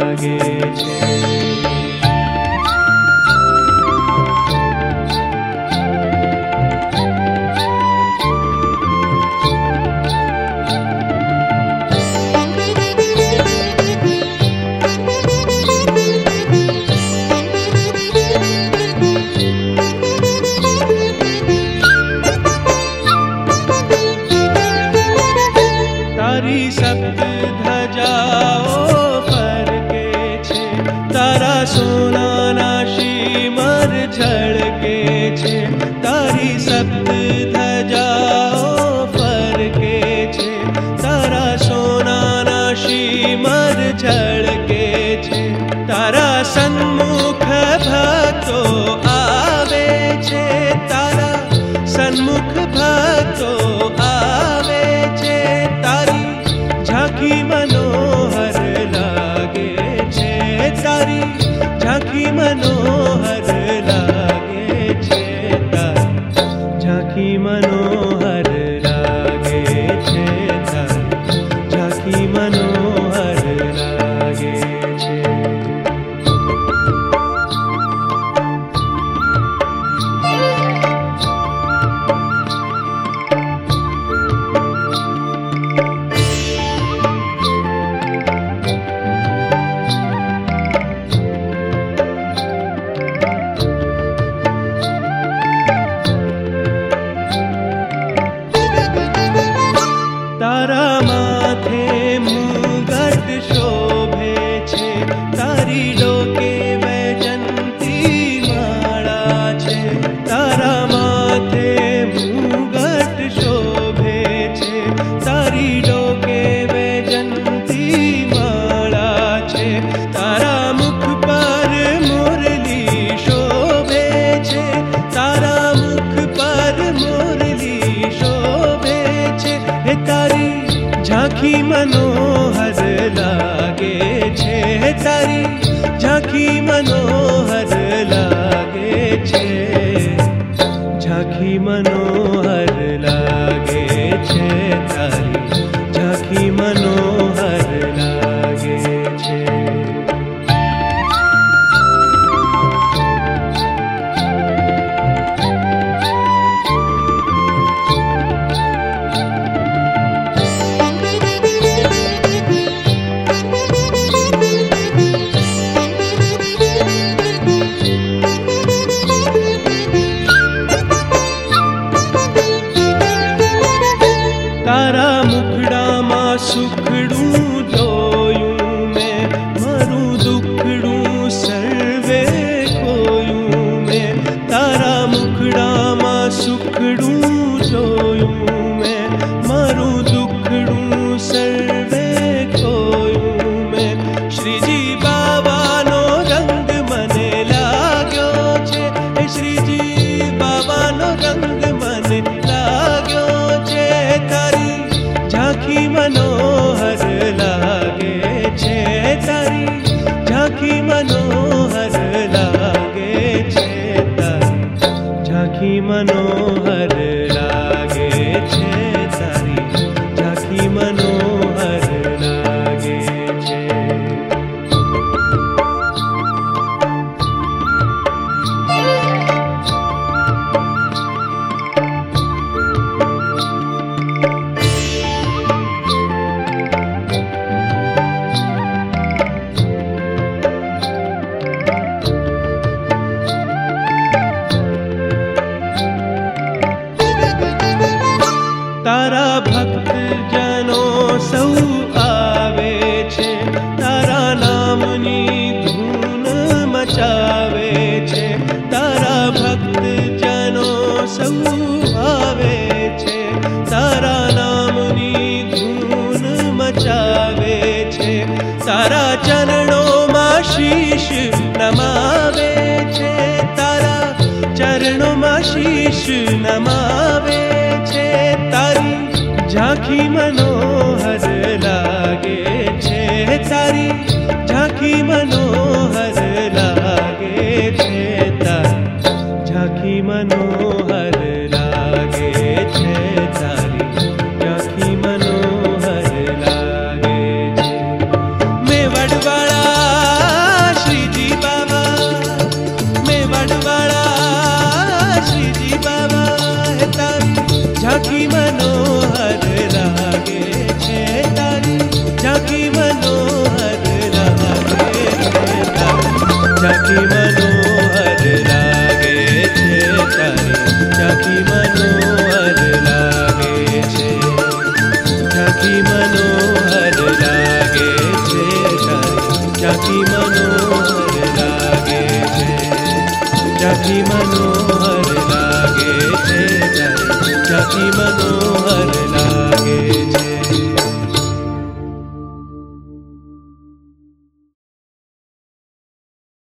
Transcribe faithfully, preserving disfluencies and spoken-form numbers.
લાગે છે. તારી સપ્ત ધજાઓ ફરકે છે, તારા સોનાના શીમર ઝળકે છે. તારી સપ્ત ધજાઓ ફરકે છે, તારા સોનાના શીમર ઝળકે છે. તારા સન્મુખ ભક્તો આવે છે, તારા સન્મુખ ભક્તો આવે છે. તારી ઝાંખી મનોહર લાગે છે, તારી ઝાંખી મનોહર લાગે છે. તારી ઝાંખી મનોહર લાગે છે, તારી ઝાંખી મનોહર લાગે છે. તારા માથે મુગટ શોભે છે, તારી ડોકે વૈજંતી માળા છે. તારા માથે મુગટ શોભે છે, તારી ડોકે વૈજંતી માળા છે. તારા મુખ પર મુરલી શોભે છે, તારા મુખ પર મુરલી શોભે છે. હે તારી ઝાંખી મનોહર લાગે છે, તારી ઝાંખી મનોહર લાગે છે. ઝાંખી મનોહર લાગે છે, તારી ઝાંખી મનોહર લાગે છે. તારા મુખડામાં સુખડું જોયું મેં, મારું દુખડું સર્વે ખોયું મેં. તારા મુખડામાં સુખડું જોયું મેં, મારું દુખડું સર્વે ખોયું મેં. શ્રીજી બાવાનો રંગ મને લાગ્યો છે, શ્રીજી બાવાનો રંગ મને લાગ્યો છે. તારી ઝાંખી મનોહર લાગે છે, તારી ઝાંખી મનોહર લાગે છે. તારી ઝાંખી મનોહર લાગે છે, તારી ઝાંખી મનોહર લાગે છે. તારા ભક્તજનો સૌ આવે છે, તારા નામની ધૂન મચાવે છે. તારા ભક્તજનો સૌ આવે છે, તારા નામની ધૂન મચાવે છે. તારા ચરણોમાં શીશ નમાવે છે, તારા ચરણોમાં શીશ નમાવે છે. તારી ઝાંખી મનોહર લાગે છે, તારી ઝાંખી મનોહર લાગે છે. તારી ઝાંખી મનોહર લાગે છે, તારી ઝાંખી મનોહર લાગે છે. મેં વડવાળા मनोहर लागे छे, जखी मनोहर लागे छे, जखी मनोहर